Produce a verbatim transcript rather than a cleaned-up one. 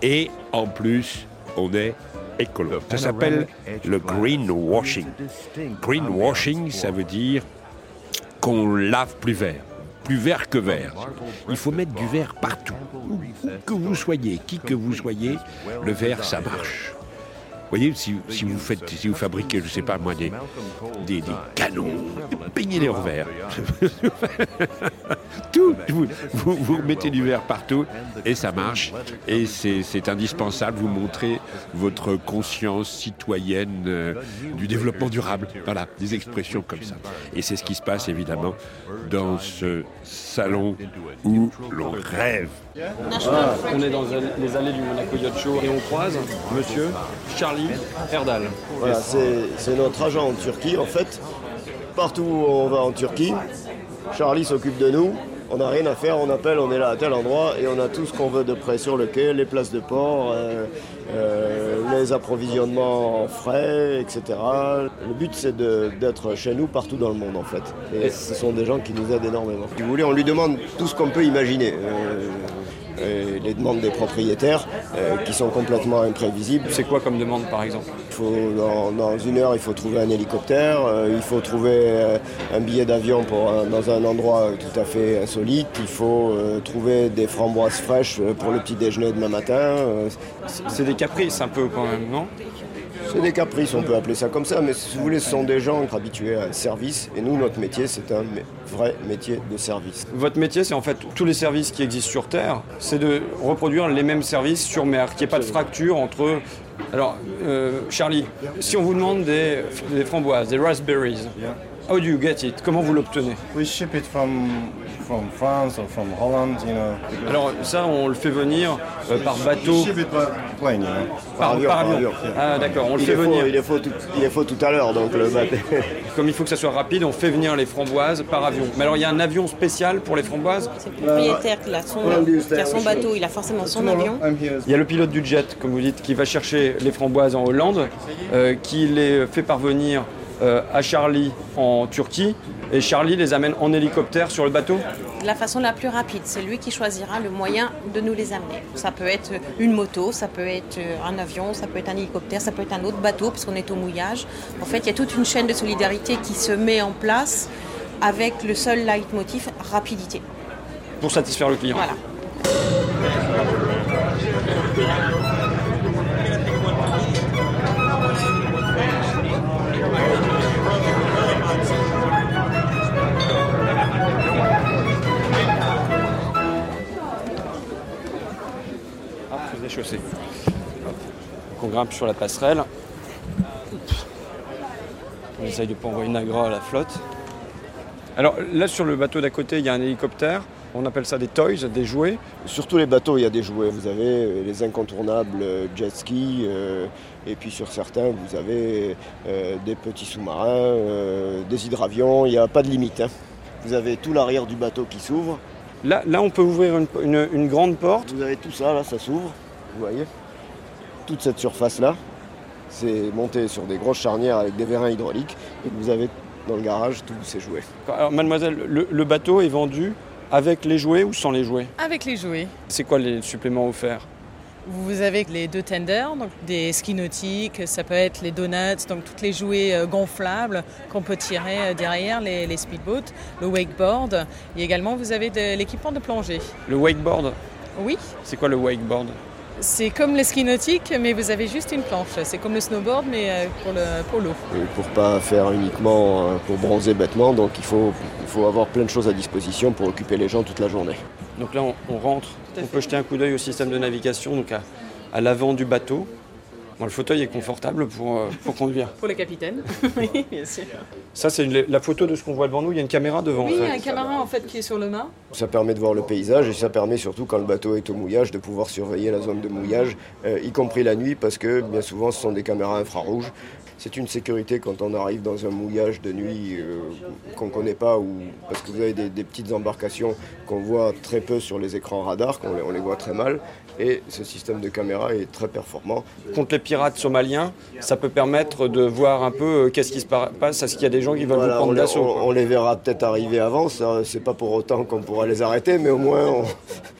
Et en plus, on est écolo. Ça s'appelle le greenwashing. Greenwashing, ça veut dire qu'on lave plus vert. Plus vert que vert. Il faut mettre du vert partout. Où que vous soyez, qui que vous soyez, le vert, ça marche. Vous voyez, si, si, vous faites, si vous fabriquez, je ne sais pas moi, des, des, des canons, peignez-les en vert. Tout, vous, vous, vous mettez du vert partout et ça marche. Et c'est, c'est indispensable, vous montrez votre conscience citoyenne euh, du développement durable. Voilà, des expressions comme ça. Et c'est ce qui se passe évidemment dans ce salon où l'on rêve. Ah, on est dans les allées du Monaco Yacht Show et on croise monsieur Charlie Erdal. Voilà, c'est, c'est notre agent en Turquie en fait. Partout où on va en Turquie, Charlie s'occupe de nous. On n'a rien à faire, on appelle, on est là à tel endroit et on a tout ce qu'on veut de près sur le quai, les places de port, euh, euh, les approvisionnements en frais, et cetera. Le but c'est de, d'être chez nous partout dans le monde en fait. Et ce sont des gens qui nous aident énormément. Si vous voulez, on lui demande tout ce qu'on peut imaginer. Euh, et les demandes des propriétaires euh, qui sont complètement imprévisibles. C'est quoi comme demande par exemple ? Il faut, dans, dans une heure, il faut trouver un hélicoptère, euh, il faut trouver euh, un billet d'avion pour, euh, dans un endroit tout à fait insolite, il faut euh, trouver des framboises fraîches pour le petit déjeuner demain matin. Euh, c'est, c'est des caprices un peu quand même, non ? C'est des caprices, on peut appeler ça comme ça, mais si vous voulez, ce sont des gens habitués à un service, et nous, notre métier, c'est un vrai métier de service. Votre métier, c'est en fait tous les services qui existent sur Terre, c'est de reproduire les mêmes services sur mer, qu'il n'y ait pas de fracture entre... Alors, euh, Charlie, si on vous demande des, des framboises, des raspberries, how do you get it ? Comment vous l'obtenez ? We ship it from from France or from Holland, you know. Alors ça, on le fait venir euh, par bateau. We ship it by plane, you know. Par, avion, par par avion. avion. Ah d'accord, on le Il fait est faux, venir. il est faux tout, il est faux tout à l'heure, donc le bateau. Comme il faut que ça soit rapide, on fait venir les framboises par avion. Mais alors il y a un avion spécial pour les framboises ? C'est le propriétaire qui a son, qui a son bateau, il a forcément son avion. Il y a le pilote du jet, comme vous dites, qui va chercher les framboises en Hollande, euh, qui les fait parvenir euh, à Charlie en Turquie, et Charlie les amène en hélicoptère sur le bateau ? De la façon la plus rapide, c'est lui qui choisira le moyen de nous les amener. Ça peut être une moto, ça peut être un avion, ça peut être un hélicoptère, ça peut être un autre bateau, puisqu'on est au mouillage. En fait, il y a toute une chaîne de solidarité qui se met en place avec le seul leitmotiv, rapidité. Pour satisfaire le client. Voilà. Chaussée. Donc on grimpe sur la passerelle. On essaye de ne pas envoyer Nagra à la flotte. Alors là sur le bateau d'à côté, il y a un hélicoptère. On appelle ça des toys, des jouets. Sur tous les bateaux, il y a des jouets. Vous avez les incontournables jet ski, euh, et puis sur certains, vous avez euh, des petits sous-marins, euh, des hydravions. Il n'y a pas de limite. Hein. Vous avez tout l'arrière du bateau qui s'ouvre. Là, là on peut ouvrir une, une, une grande porte. Vous avez tout ça, là, ça s'ouvre. Vous voyez, toute cette surface-là, c'est monté sur des grosses charnières avec des vérins hydrauliques et vous avez dans le garage tous ces jouets. Alors mademoiselle, le, le bateau est vendu avec les jouets ou sans les jouets ? Avec les jouets. C'est quoi les suppléments offerts ? Vous avez les deux tenders, donc des skis nautiques, ça peut être les donuts, donc tous les jouets gonflables qu'on peut tirer derrière les, les speedboats, le wakeboard, et également vous avez de l'équipement de plongée. Le wakeboard ? Oui. C'est quoi le wakeboard ? C'est comme les skis nautiques, mais vous avez juste une planche. C'est comme le snowboard, mais pour, le, pour l'eau. Et pour ne pas faire uniquement pour bronzer bêtement, donc il faut, il faut avoir plein de choses à disposition pour occuper les gens toute la journée. Donc là, on, on rentre, on peut jeter un coup d'œil au système de navigation, donc à, à l'avant du bateau. Bon, le fauteuil est confortable pour, euh, pour conduire. Pour le capitaine, oui, bien sûr. Ça, c'est une, la photo de ce qu'on voit devant nous. Il y a une caméra devant. Oui, en fait. il y a une caméra en fait qui est sur le mât. Ça permet de voir le paysage et ça permet surtout quand le bateau est au mouillage de pouvoir surveiller la zone de mouillage, euh, y compris la nuit, parce que bien souvent ce sont des caméras infrarouges. C'est une sécurité quand on arrive dans un mouillage de nuit euh, qu'on ne connaît pas, ou, parce que vous avez des, des petites embarcations qu'on voit très peu sur les écrans radars, qu'on les, on les voit très mal. Et ce système de caméra est très performant. Contre les pirates somaliens, ça peut permettre de voir un peu euh, qu'est-ce qui se passe, est-ce qu'il y a des gens qui veulent Voilà, vous prendre on les, d'assaut. on, on les verra peut-être arriver avant, ça, c'est pas pour autant qu'on pourra les arrêter, mais au moins on,